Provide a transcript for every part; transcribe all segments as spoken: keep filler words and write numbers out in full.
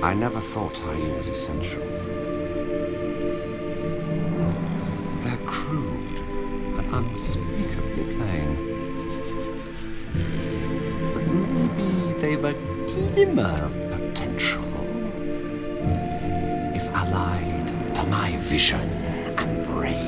I never thought hyenas essential. They're crude and unspeakably plain. But maybe they've a glimmer of potential if allied to my vision and brain.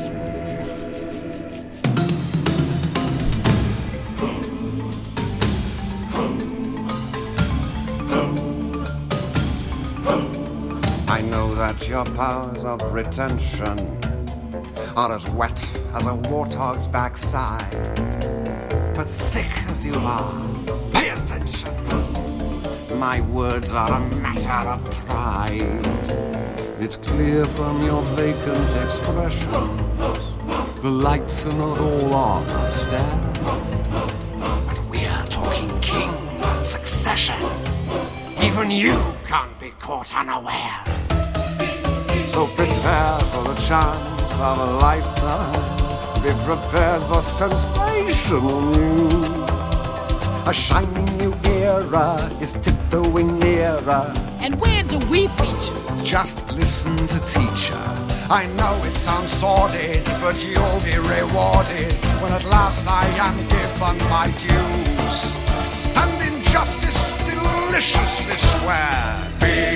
I know that your powers of retention are as wet as a warthog's backside. But thick as you are, pay attention. My words are a matter of pride. It's clear from your vacant expression the lights are not all on upstairs. But we're talking kings and successions. Even you can't be caught unawares. So prepare for the chance of a lifetime. Be prepared for sensational news. A shining new era is tiptoeing nearer. And where do we feature? Just listen to teacher. I know it sounds sordid, but you'll be rewarded when at last I am given my dues. And injustice deliciously squared. Be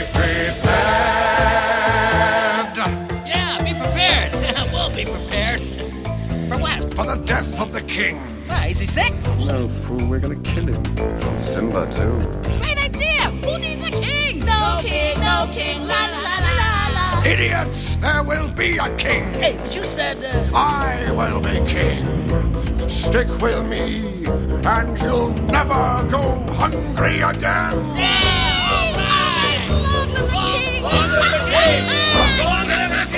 prepared. Yeah, be prepared. We'll be prepared. For what? For the death of the king. Why, is he sick? No, fool, we're gonna kill him. Simba, too. Great idea! Who needs a king? No king, no king, la la la la la la. Idiots, there will be a king. Hey, but you said, uh... I will be king. Stick with me, and you'll never go hungry again. Yeah! All right! Long live the king! Long live the king! Long live the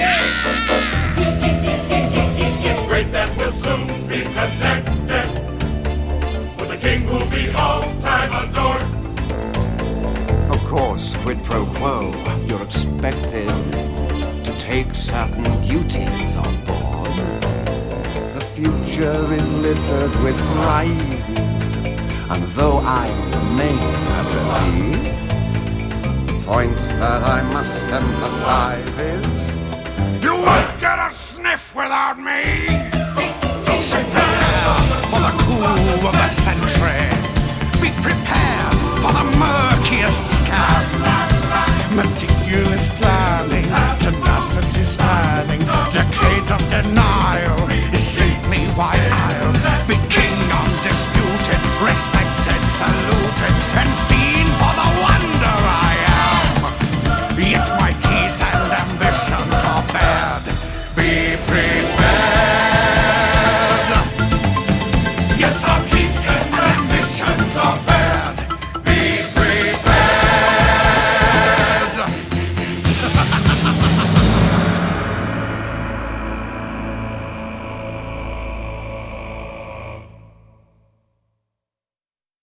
king! It's great that we'll soon be connected with a king who'll be all time adored. Of course, quid pro quo, you're expected to take certain duties on board. The future is littered with prizes, and though I remain at sea, the point that I must emphasize is you won't get a sniff without me. Prepare for the coup of the century. Be prepared for the murkiest scam. Meticulous planning, tenacity spanning, decades of denial is saintly why I'll